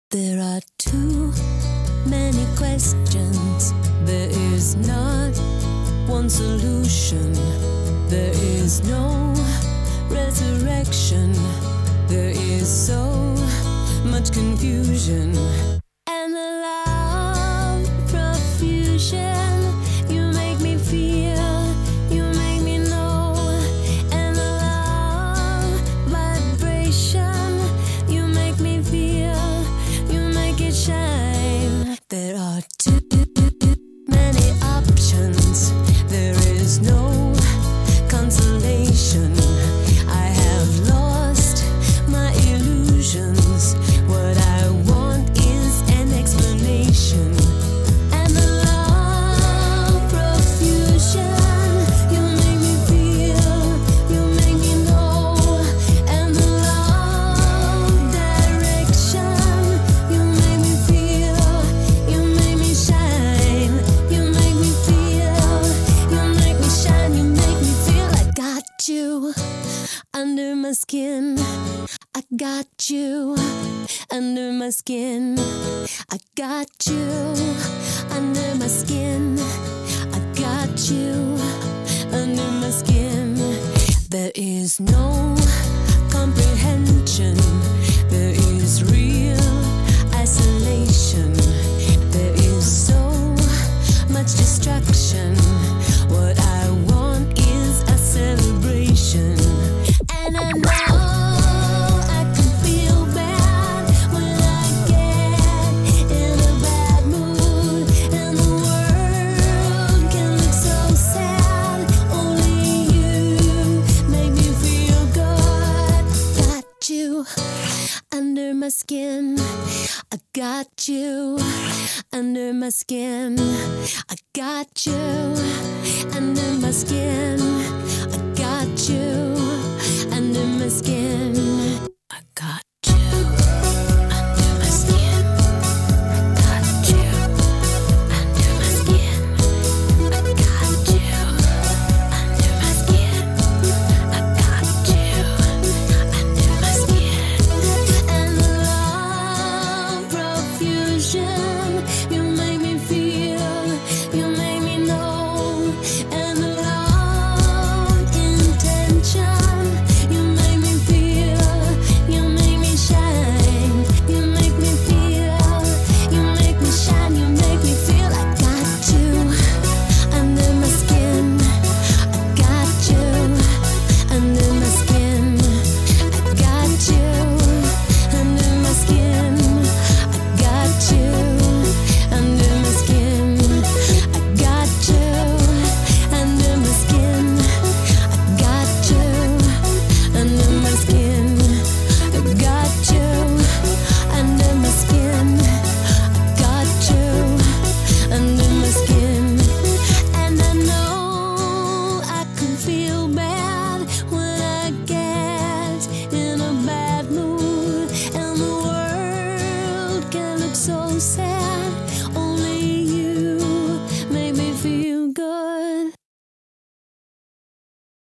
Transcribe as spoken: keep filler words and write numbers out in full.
There are too many questions. There is not one solution. There is no resurrection. There is so much confusion. And the love profusion. You make me feel, you make me know. And the love vibration. You make me feel, you make it shine. There are too many options. There is no consolation. I have lost my illusions. What I want is an explanation. And the love profusion. You make me feel, you make me know. And the love direction. You make me feel, you make me shine. You make me feel, you make me shine. You make me feel I got you under my skin. I got you under my skin. I got you under my skin. I got you under my skin. There is no comprehension. There is real isolation. There is so much destruction. What I want is a celebration. And I know I can feel bad when I get in a bad mood. And the world can look so sad. Only you make me feel good. Got you under my skin. I got you under my skin. I got you under my skin. I got you under my skin. I got you under my skin. I got you under my skin. I got you under my skin. I got you under my skin. And the love profusion. You make me feel, you make me know. And the love intention. You make me feel, you make me shine. You make me feel, you make me shine. You make me feel I got you under my skin. I got you under my skin. I got you under my skin. I got you under my skin. I got you under my skin. I got you under my skin. I got you under my skin. I got you under my skin. And I know I can feel bad when I get in a bad mood. And the world can look so sad.